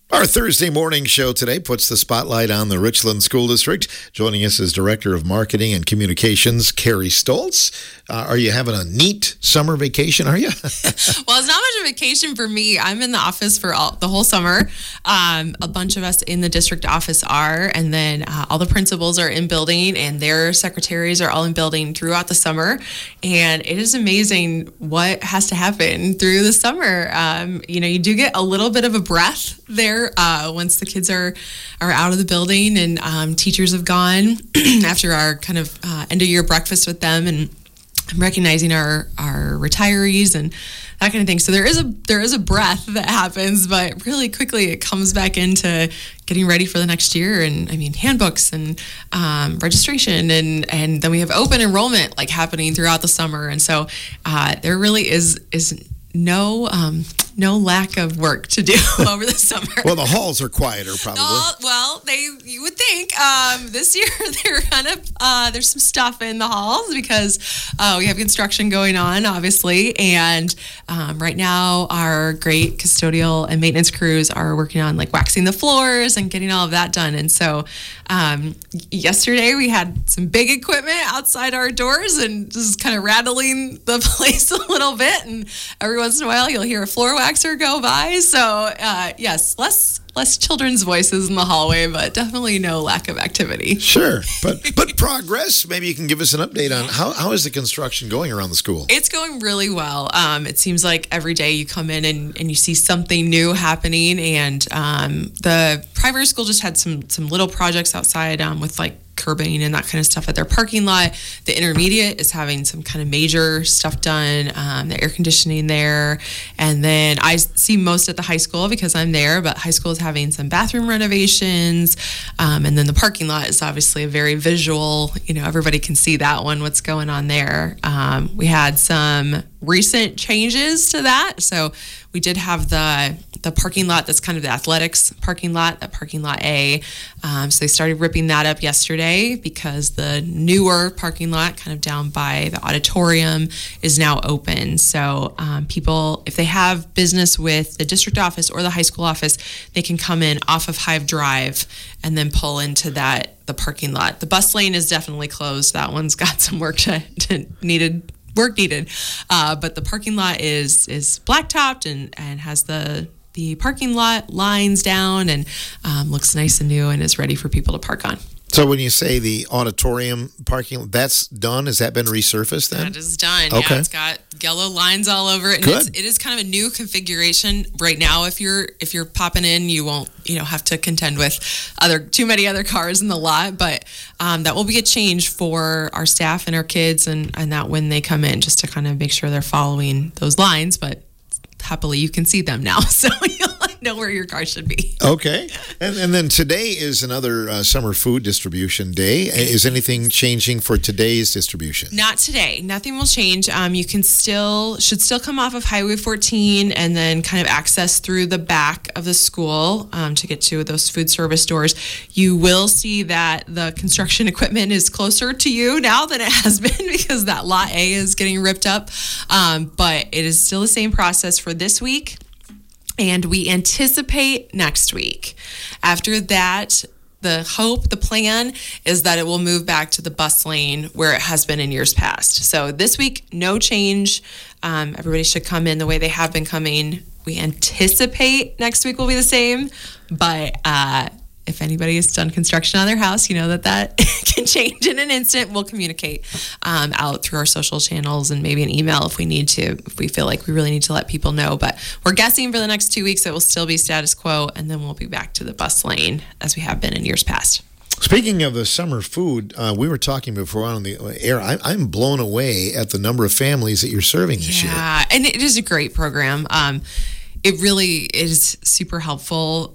Our Thursday morning show today puts the spotlight on the Richland School District. Joining us is Director of Marketing and Communications, Carrie Stoltz. Are you having a neat summer vacation, are you? Well, it's not much of a vacation for me. I'm in the office for the whole summer. A bunch of us in the district office are, and then all the principals are in building, and their secretaries are all in building throughout the summer. And it is amazing what has to happen through the summer. You do get a little bit of a breath there once the kids are out of the building and teachers have gone after our kind of end of year breakfast with them and recognizing our retirees and that kind of thing. So there is a breath that happens, but really quickly it comes back into getting ready for the next year. And I mean, handbooks and registration and then we have open enrollment like happening throughout the summer. And so there really is no lack of work to do over the summer. Well, the halls are quieter, probably. You would think. This year, they're kind of there's some stuff in the halls because we have construction going on, obviously, and right now our great custodial and maintenance crews are working on like waxing the floors and getting all of that done. And so yesterday we had some big equipment outside our doors and just kind of rattling the place a little bit. And every once in a while, you'll hear a floor waxer go by. So yes, less children's voices in the hallway, but definitely no lack of activity. Sure, but progress. Maybe you can give us an update on how is the construction going around the school? It's going really well. It seems like every day you come in and you see something new happening. And the primary school just had some little projects outside with like curbing and that kind of stuff at their parking lot. The intermediate is having some kind of major stuff done, the air conditioning there. And then I see most at the high school because I'm there, but high school is having some bathroom renovations. And then the parking lot is obviously a very visual, everybody can see that one, what's going on there. We had some recent changes to that. So we did have the parking lot that's kind of the athletics parking lot, that parking lot A. So they started ripping that up yesterday because the newer parking lot kind of down by the auditorium is now open. So people, if they have business with the district office or the high school office, they can come in off of Hive Drive and then pull into the parking lot. The bus lane is definitely closed. That one's got some work needed. But the parking lot is blacktopped and has the parking lot lines down and looks nice and new and is ready for people to park on. So when you say the auditorium parking, that's done? Has that been resurfaced then? That is done. Okay. Yeah, it's got yellow lines all over it. And Good. It is kind of a new configuration right now. If you're popping in, you won't have to contend with too many other cars in the lot. But that will be a change for our staff and our kids and that when they come in, just to kind of make sure they're following those lines. But happily, you can see them now, so you'll know where your car should be. Okay. And then today is another summer food distribution day. Is anything changing for today's distribution? Not today. Nothing will change. You should still come off of Highway 14 and then kind of access through the back of the school to get to those food service doors. You will see that the construction equipment is closer to you now than it has been because that Lot A is getting ripped up. But it is still the same process for this week. And we anticipate next week. After that, the plan is that it will move back to the bus lane where it has been in years past. So this week, no change. Everybody should come in the way they have been coming. We anticipate next week will be the same, but if anybody has done construction on their house, you know that can change in an instant. We'll communicate out through our social channels and maybe an email if we need to, if we feel like we really need to let people know. But we're guessing for the next 2 weeks it will still be status quo, and then we'll be back to the bus lane as we have been in years past. Speaking of the summer food, we were talking before on the air. I'm blown away at the number of families that you're serving this year. Yeah, and it is a great program. It really is super helpful.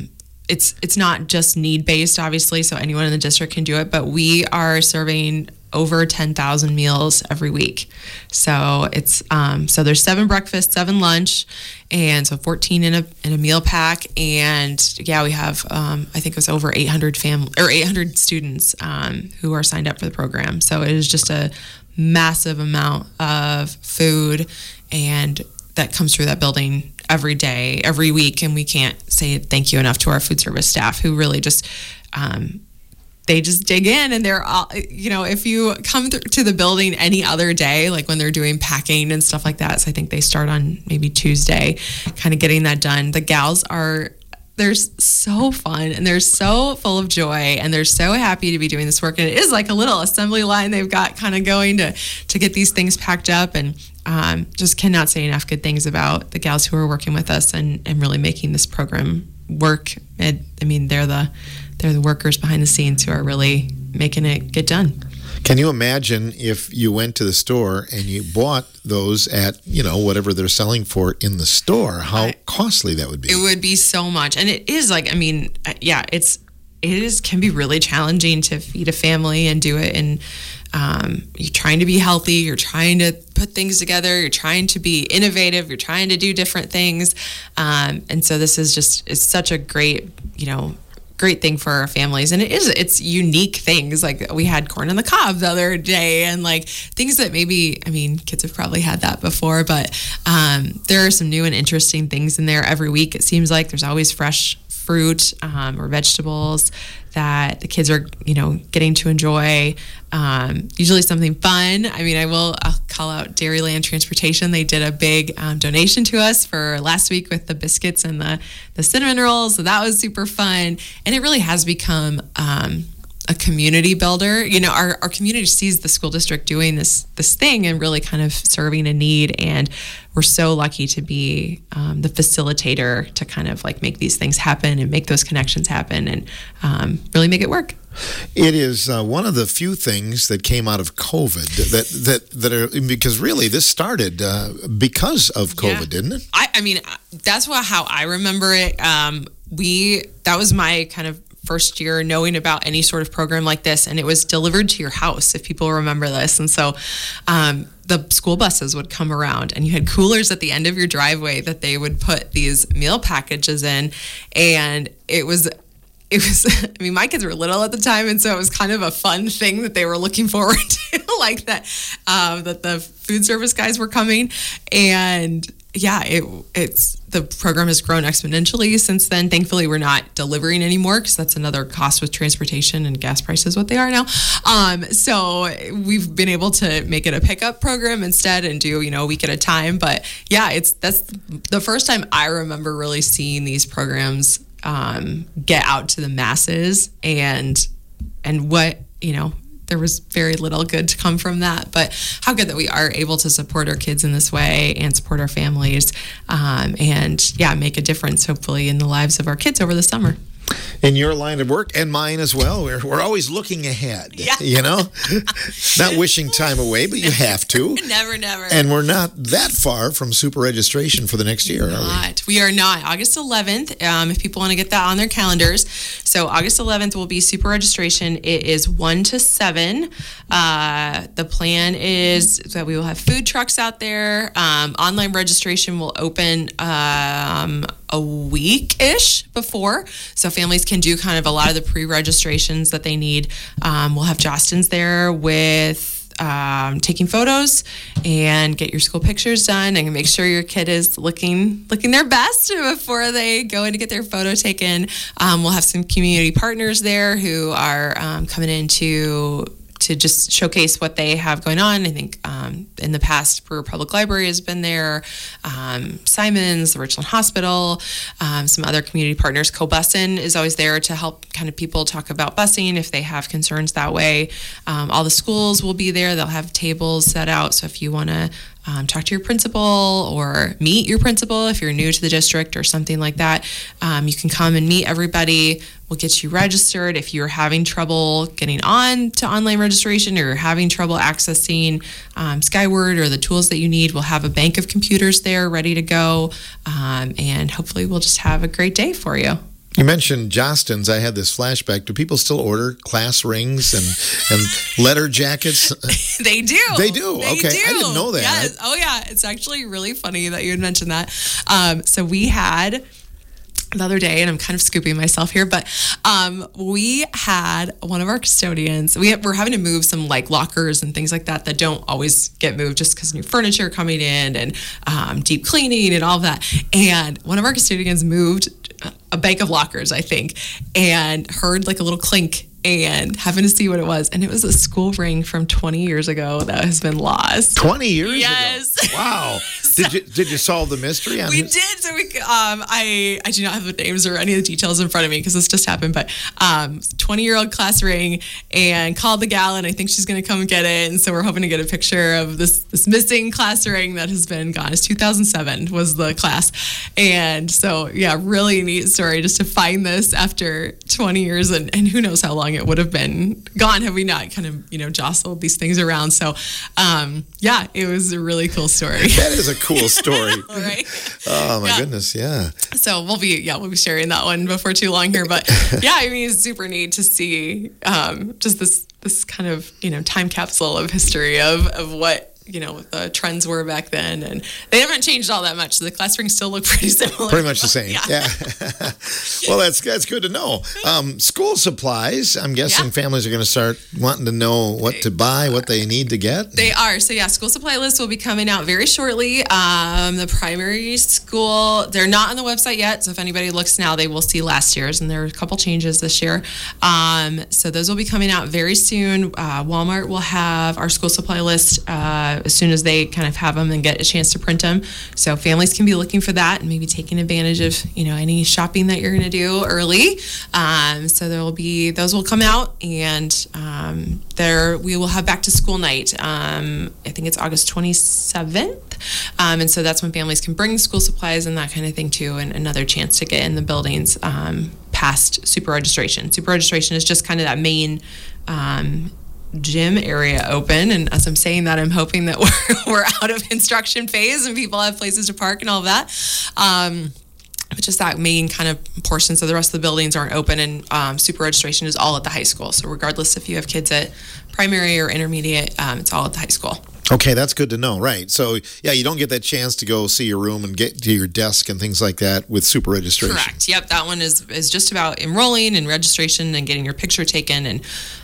It's not just need-based, obviously, so anyone in the district can do it, but we are serving over 10,000 meals every week. So it's so there's 7 breakfast, 7 lunch, and so 14 in a meal pack. And yeah, we have I think it was over 800 students who are signed up for the program. So it is just a massive amount of food and that comes through that building every day, every week, and we can't say thank you enough to our food service staff who really just they just dig in, and they're all, if you come to the building any other day, like when they're doing packing and stuff like that, so I think they start on maybe Tuesday, kind of getting that done. The gals they're so fun, and they're so full of joy, and they're so happy to be doing this work. And it is like a little assembly line they've got kind of going to get these things packed up, and just cannot say enough good things about the gals who are working with us and really making this program work. They're the workers behind the scenes who are really making it get done. Can you imagine if you went to the store and you bought those at, whatever they're selling for in the store, how costly that would be? It would be so much. And it is can be really challenging to feed a family and do it. And you're trying to be healthy, you're trying to put things together, you're trying to be innovative, you're trying to do different things. And so this is it's such a great thing for our families, and it's unique things. Like we had corn on the cob the other day, and like things that maybe kids have probably had that before, but there are some new and interesting things in there every week. It seems like there's always fresh fruit or vegetables that the kids are getting to enjoy. Usually something fun. I'll call out Dairyland Transportation. They did a big donation to us for last week with the biscuits and the cinnamon rolls, so that was super fun. And it really has become a community builder. Our community sees the school district doing this thing and really kind of serving a need, and we're so lucky to be the facilitator to kind of like make these things happen and make those connections happen and really make it work. It is one of the few things that came out of COVID that are, because really this started because of COVID, didn't it? That's how I remember it. That was my kind of first year knowing about any sort of program like this, and it was delivered to your house, if people remember this. And so the school buses would come around, and you had coolers at the end of your driveway that they would put these meal packages in, and it was my kids were little at the time, and so it was kind of a fun thing that they were looking forward to, like that the food service guys were coming. And the program has grown exponentially since then. Thankfully, we're not delivering anymore, because that's another cost with transportation and gas prices, what they are now. So we've been able to make it a pickup program instead and do, a week at a time. But that's the first time I remember really seeing these programs get out to the masses, and what, there was very little good to come from that. But how good that we are able to support our kids in this way and support our families, and make a difference, hopefully, in the lives of our kids over the summer. In your line of work, and mine as well, we're always looking ahead, not wishing time away, but you have to. Never. And we're not that far from super registration for the next year, are we? We are not. August 11th, if people want to get that on their calendars. So August 11th will be super registration. It is 1 to 7. The plan is that we will have food trucks out there. Online registration will open a week-ish before, so families can do kind of a lot of the pre-registrations that they need. We'll have Jostens there with taking photos and get your school pictures done, and make sure your kid is looking their best before they go in to get their photo taken. We'll have some community partners there who are coming in to just showcase what they have going on. I think in the past, Brewer Public Library has been there, Simons, the Richland Hospital, some other community partners. Co-Bussin is always there to help kind of people talk about busing if they have concerns that way. All the schools will be there. They'll have tables set out, so if you want to talk to your principal or meet your principal if you're new to the district or something like that, you can come and meet everybody. We'll get you registered. If you're having trouble getting on to online registration, or you're having trouble accessing Skyward or the tools that you need, we'll have a bank of computers there ready to go, and hopefully we'll just have a great day for you. You mentioned Jostens. I had this flashback. Do people still order class rings and letter jackets? They do. They do? Okay. I didn't know that. Yes. Oh, yeah. It's actually really funny that you had mentioned that. So we had the other day, and I'm kind of scooping myself here, but we had one of our custodians, we're having to move some like lockers and things like that don't always get moved just because new furniture coming in and deep cleaning and all of that. And one of our custodians moved a bank of lockers, I think, and heard like a little clink and having to see what it was. And it was a school ring from 20 years ago that has been lost. 20 years yes. ago? Wow. Did you solve the mystery? We did. So I do not have the names or any of the details in front of me because this just happened, but 20-year-old class ring, and called the gal, and I think she's going to come get it. And so we're hoping to get a picture of this missing class ring that has been gone. It's 2007 was the class. And so, yeah, really neat story just to find this after 20 years and who knows how long it would have been gone had we not kind of, jostled these things around. So, yeah, it was a really cool story. That is a cool story. Right? Oh, my goodness, yeah. So we'll be sharing that one before too long here. But, yeah, I mean, it's super neat to see just this kind of, time capsule of history of what, the trends were back then, and they haven't changed all that much. The class rings still look pretty similar. Pretty much the same. Yeah. Well, that's good to know. School supplies. I'm guessing families are going to start wanting to know what to buy, what they need to get. They are. So school supply list will be coming out very shortly. The primary school, they're not on the website yet. So if anybody looks now, they will see last year's, and there are a couple changes this year. So those will be coming out very soon. Walmart will have our school supply list as soon as they kind of have them and get a chance to print them. So families can be looking for that and maybe taking advantage of, any shopping that you're going to do early. So those will come out, and we will have back to school night. I think it's August 27th. And so that's when families can bring school supplies and that kind of thing too, and another chance to get in the buildings past super registration. Super registration is just kind of that main gym area open, and as I'm saying that, I'm hoping that we're out of instruction phase and people have places to park and all of that. But just that main kind of portion, so the rest of the buildings aren't open, and super registration is all at the high school. So regardless if you have kids at primary or intermediate, it's all at the high school. Okay, that's good to know, right? So, yeah, you don't get that chance to go see your room and get to your desk and things like that with super registration. Correct. Yep, that one is just about enrolling and registration and getting your picture taken and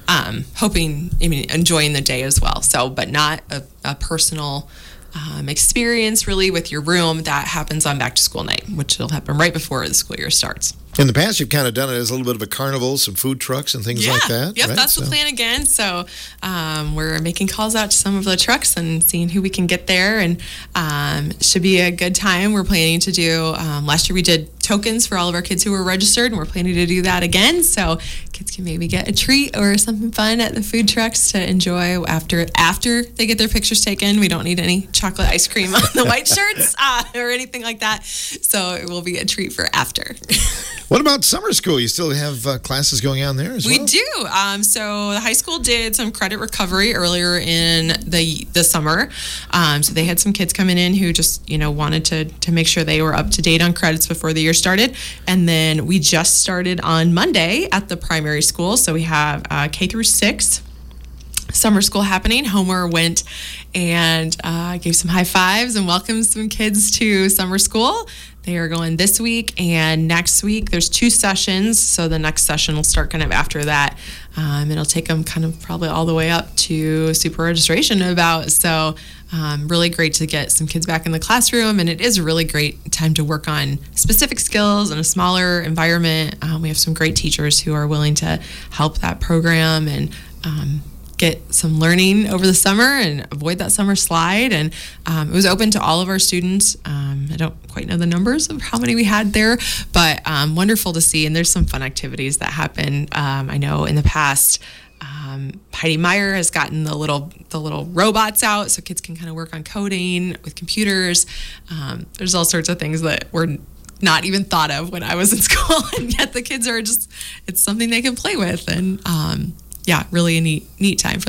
enjoying the day as well. So, but not a personal experience really with your room. That happens on back to school night, which will happen right before the school year starts. In the past, you've kind of done it as a little bit of a carnival, some food trucks and things like that. Yep, right? That's the plan again. So we're making calls out to some of the trucks and seeing who we can get there, and it should be a good time. We're planning to do, last year we did tokens for all of our kids who were registered, and we're planning to do that again. So kids can maybe get a treat or something fun at the food trucks to enjoy after they get their pictures taken. We don't need any chocolate ice cream on the white shirts or anything like that. So it will be a treat for after. What about summer school? You still have classes going on there as well? We do. So the high school did some credit recovery earlier in the summer. So they had some kids coming in who just, wanted to make sure they were up to date on credits before the year started. And then we just started on Monday at the primary school. So we have K through 6 summer school happening. Homer went and gave some high fives and welcomed some kids to summer school. They are going this week and next week. There's 2 sessions, so the next session will start kind of after that. It'll take them kind of probably all the way up to super registration about. So really great to get some kids back in the classroom, and it is a really great time to work on specific skills in a smaller environment. We have some great teachers who are willing to help that program and get some learning over the summer and avoid that summer slide. And it was open to all of our students. I don't quite know the numbers of how many we had there, but wonderful to see. And there's some fun activities that happen. I know in the past, Heidi Meyer has gotten the little robots out so kids can kind of work on coding with computers. There's all sorts of things that were not even thought of when I was in school, and yet the kids are it's something they can play with. And really a neat time for them.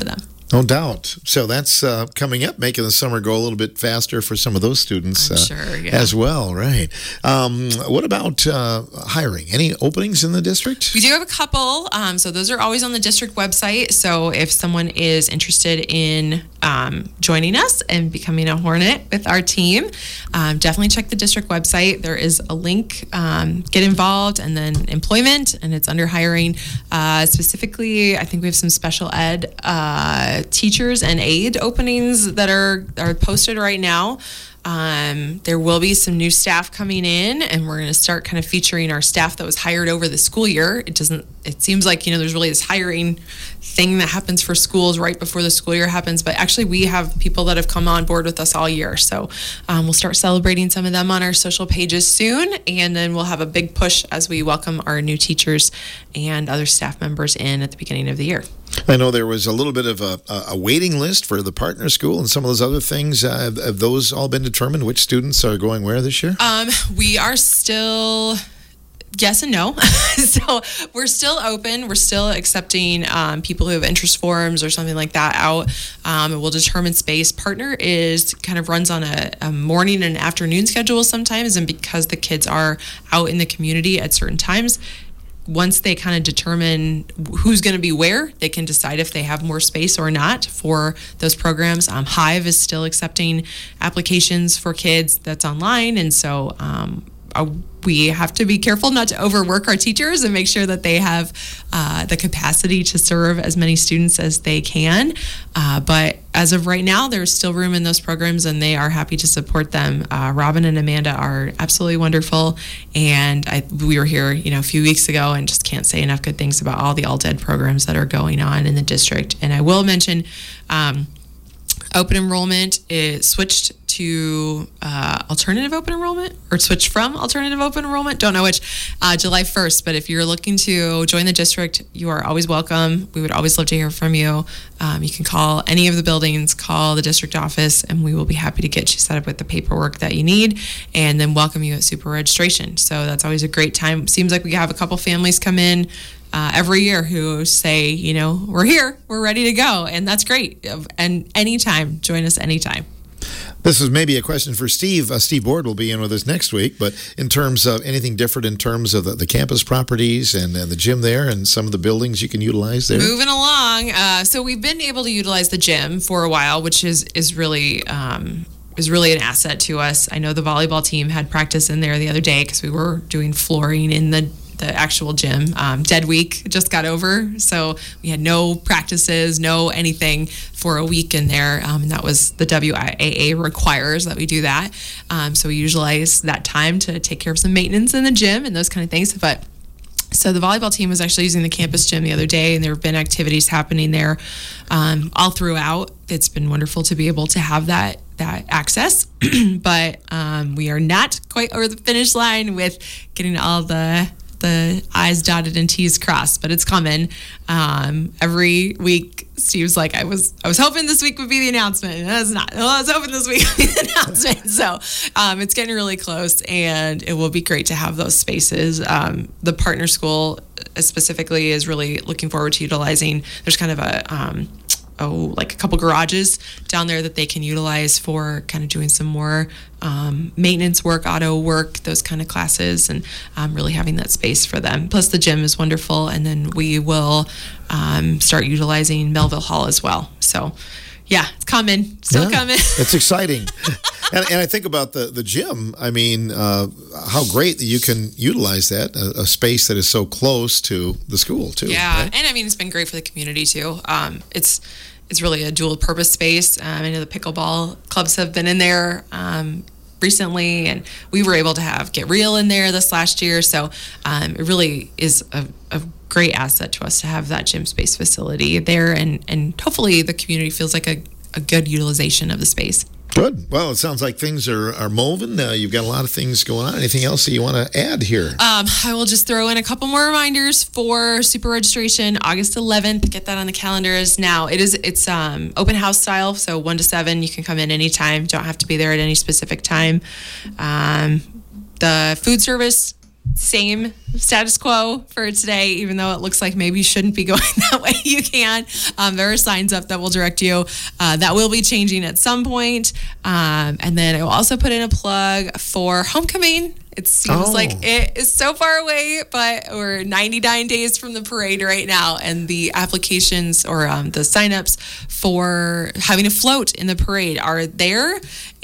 No doubt. So that's coming up, making the summer go a little bit faster for some of those students as well, right? What about hiring? Any openings in the district? We do have a couple. So those are always on the district website. So if someone is interested in joining us and becoming a Hornet with our team, definitely check the district website. There is a link, get involved, and then employment, and it's under hiring. Specifically, I think we have some special ed teachers and aide openings that are posted right now. There will be some new staff coming in, and we're going to start kind of featuring our staff that was hired over the school year. It seems like, there's really this hiring thing that happens for schools right before the school year happens, but actually we have people that have come on board with us all year. So we'll start celebrating some of them on our social pages soon, and then we'll have a big push as we welcome our new teachers and other staff members in at the beginning of the year. I know there was a little bit of a waiting list for the partner school and some of those other things. Have those all been determined? Which students are going where this year? We are still... Yes and no. So we're still open. We're still accepting people who have interest forms or something like that out. And we'll determine space. Partner runs on a morning and afternoon schedule sometimes, and because the kids are out in the community at certain times, once they kind of determine who's going to be where, they can decide if they have more space or not for those programs. Hive is still accepting applications for kids that's online, and so we have to be careful not to overwork our teachers and make sure that they have the capacity to serve as many students as they can. But as of right now, there's still room in those programs, and they are happy to support them. Robin and Amanda are absolutely wonderful, and we were here, a few weeks ago, and just can't say enough good things about all the alt-ed programs that are going on in the district. And I will mention open enrollment is switched to alternative open enrollment, or switched from alternative open enrollment, don't know which, July 1st. But if you're looking to join the district, you are always welcome. We would always love to hear from you. You can call any of the buildings, call the district office, and we will be happy to get you set up with the paperwork that you need, and then welcome you at super registration. So that's always a great time. Seems like we have a couple families come in every year who say, we're here, we're ready to go, and that's great. And anytime, join us anytime. This is maybe a question for Steve. Steve Board will be in with us next week, but in terms of anything different in terms of the campus properties and the gym there and some of the buildings you can utilize there? Moving along. So we've been able to utilize the gym for a while, which is really an asset to us. I know the volleyball team had practice in there the other day because we were doing flooring in the actual gym. Dead week just got over, so we had no practices, no anything for a week in there, and that was the WIAA requires that we do that. So we utilize that time to take care of some maintenance in the gym and those kind of things. But so the volleyball team was actually using the campus gym the other day, and there have been activities happening there all throughout. It's been wonderful to be able to have that access, but we are not quite over the finish line with getting all the I's dotted and T's crossed, but it's coming. Every week, Steve's like, I was hoping this week would be the announcement, and it's not. Well, I was hoping this week would be the announcement. So it's getting really close, and it will be great to have those spaces. The partner school specifically is really looking forward to utilizing. There's kind of a couple garages down there that they can utilize for kind of doing some more maintenance work, auto work, those kind of classes, and really having that space for them. Plus the gym is wonderful, and then we will start utilizing Melville Hall as well. So yeah, it's coming, still coming. It's exciting. And I think about the gym. I mean, how great that you can utilize that, a space that is so close to the school, too. Yeah, right? And I mean, it's been great for the community, too. It's really a dual-purpose space. I know the pickleball clubs have been in there recently, and we were able to Get Real in there this last year. So it really is a great asset to us to have that gym space facility there, and hopefully the community feels like a good utilization of the space. Good. Well, it sounds like things are moving. You've got a lot of things going on. Anything else that you want to add here? I will just throw in a couple more reminders for super registration. August 11th. Get that on the calendars now. It's open house style, so 1 to 7. You can come in anytime. Don't have to be there at any specific time. The food service same status quo for today, even though it looks like maybe you shouldn't be going that way. You can. There are signs up that will direct you. That will be changing at some point. And then I will also put in a plug for homecoming. It seems like it is so far away, but we're 99 days from the parade right now. And the applications or the signups for having a float in the parade are there.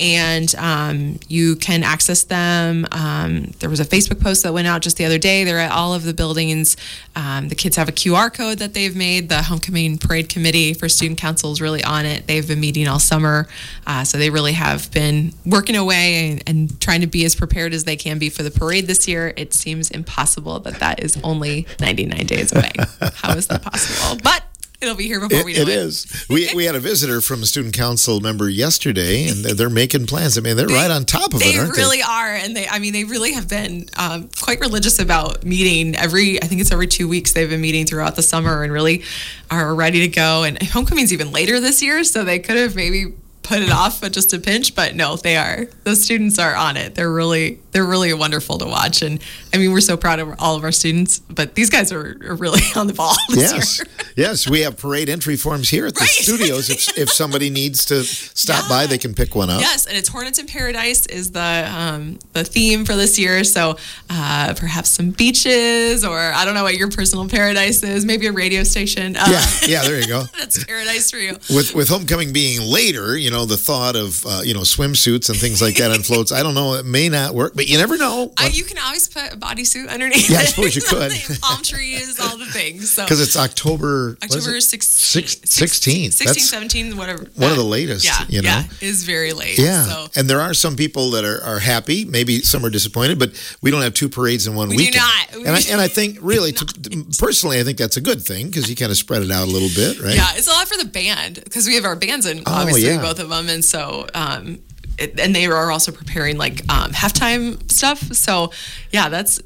And you can access them. There was a Facebook post that went out just the other day. They're at all of the buildings. The kids have a QR code that they've made. The Homecoming Parade Committee for Student Council is really on it. They've been meeting all summer. So they really have been working away and trying to be as prepared as they can be for the parade this year. It seems impossible that is only 99 days away. How is that possible? But it'll be here before we know it. It is. We had a visitor from a student council member yesterday, and they're making plans. I mean, they're right on top of it, aren't they? They really are, and they really have been quite religious about meeting I think it's every 2 weeks. They've been meeting throughout the summer and really are ready to go. And homecoming's even later this year, so they could have maybe put it off at just a pinch, but no, they are. Those students are on it. They're really wonderful to watch, and I mean, we're so proud of all of our students. But these guys are really on the ball this year. Yes, we have parade entry forms here at the studios. If somebody needs to stop by, they can pick one up. Yes, and it's Hornets in Paradise is the theme for this year. So perhaps some beaches, or I don't know what your personal paradise is. Maybe a radio station. Yeah, there you go. That's paradise for you. With homecoming being later, the thought of swimsuits and things like that on floats, I don't know, it may not work, but you never know. You can always put a bodysuit underneath. Yeah, I suppose you could. Palm trees, all the things. Because it's October 16th, 17th, whatever. One of the latest. Yeah, is very late. Yeah, so. And there are some people that are happy. Maybe some are disappointed, but we don't have two parades in one weekend. Do not. And I think really, personally, I think that's a I think, because you kind of spread it out a little bit, right? Yeah, it's a lot for the band because we have our bands in, obviously, both of them. And so, and they are also preparing like halftime stuff. So, yeah,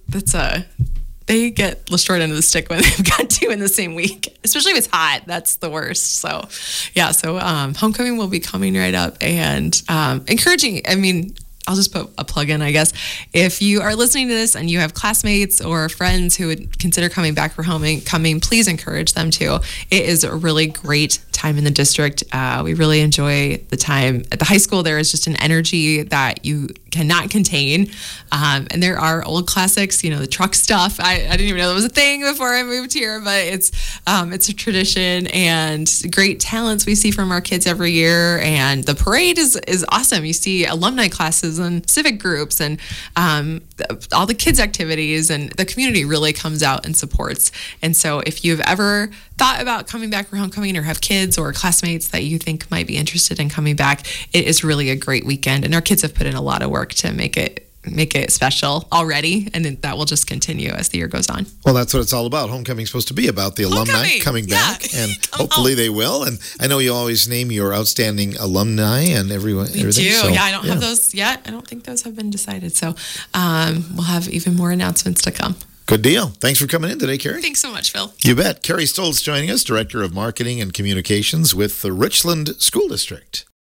they get the short end of the stick when they've got two in the same week, especially if it's hot. That's the worst. So, yeah, homecoming will be coming right up and encouraging. I mean, I'll just put a plug in, I guess. If you are listening to this and you have classmates or friends who would consider coming back for homecoming, please encourage them to. It is a really great time in the district. We really enjoy the time. At the high school, there is just an energy that you cannot contain. And there are old classics, the truck stuff. I didn't even know that was a thing before I moved here, but it's a tradition and great talents we see from our kids every year. And the parade is awesome. You see alumni classes and civic groups and all the kids' activities, and the community really comes out and supports. And so if you've ever thought about coming back for homecoming or have kids or classmates that you think might be interested in coming back, it is really a great weekend. And our kids have put in a lot of work to make it special already, and that will just continue as the year goes on. Well, that's what it's all about. Homecoming's supposed to be about the alumni coming back, and hopefully they will. And I know you always name your outstanding alumni and everyone. We do. So, I don't have those yet. I don't think those have been decided. So we'll have even more announcements to come. Good deal. Thanks for coming in today, Carrie. Thanks so much, Phil. You bet. Carrie Stoltz joining us, Director of Marketing and Communications with the Richland School District.